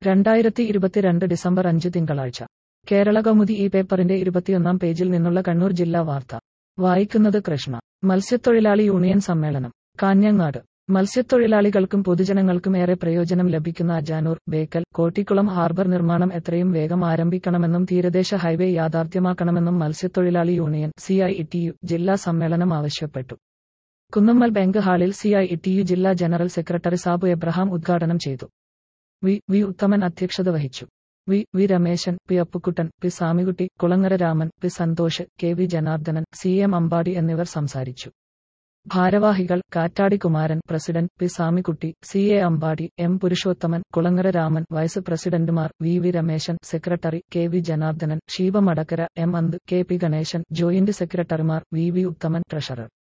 2022 December 5 തിങ്കളാഴ്ച. കേരള കൗമുദി ഈ പേപ്പറിന്റെ 21-ാം പേജിൽ നിന്നുള്ള കണ്ണൂർ ജില്ലാ വാർത്ത. വായിക്കുന്നത് കൃഷ്ണ. മത്സ്യത്തൊഴിലാളി യൂണിയൻ സമ്മേളനം കാഞ്ഞങ്ങാട്. മത്സ്യത്തൊഴിലാളികൾക്കും പൊതുജനങ്ങൾക്കും ഏറെ പ്രയോജനം ലഭിക്കുന്ന അജാനൂർ, ബേക്കൽ, കോട്ടിക്കുളം ഹാർബർ നിർമ്മാണം എത്രയും വേഗം ആരംഭിക്കണമെന്നും തീരദേശ ഹൈവേ യാഥാർത്ഥ്യമാക്കണമെന്നും മത്സ്യത്തൊഴിലാളി യൂണിയൻ (CITU) ജില്ലാ സമ്മേളനം ആവശ്യപ്പെട്ടു. കുന്നമ്മൽ ബാങ്ക് ഹാളിൽ CITU ജില്ലാ ജനറൽ സെക്രട്ടറി സാബു എബ്രഹാം ഉദ്ഘാടനം ചെയ്തു. വി ഉത്തമൻ അധ്യക്ഷത വഹിച്ചു. V Rameshan, P Appukuttan, P Samikutty, Kulangara Raman, P Santhosh, KV Janardhanan, CM Ambadi എന്നിവർ സംസാരിച്ചു. ഭാരവാഹികൾ: Kattadi Kumaran president, P Samikutty, CA Ambadi, M Purushothaman, Kulangara Raman. Vice പ്രസിഡന്റുമാർ: V Rameshan secretary, KV Janardhanan, Sheeba Madakkara, M അന്ത്, KP ഗണേശൻ. ജോയിന്റ് സെക്രട്ടറിമാർ: വി ഉത്തമൻ ട്രഷറർ.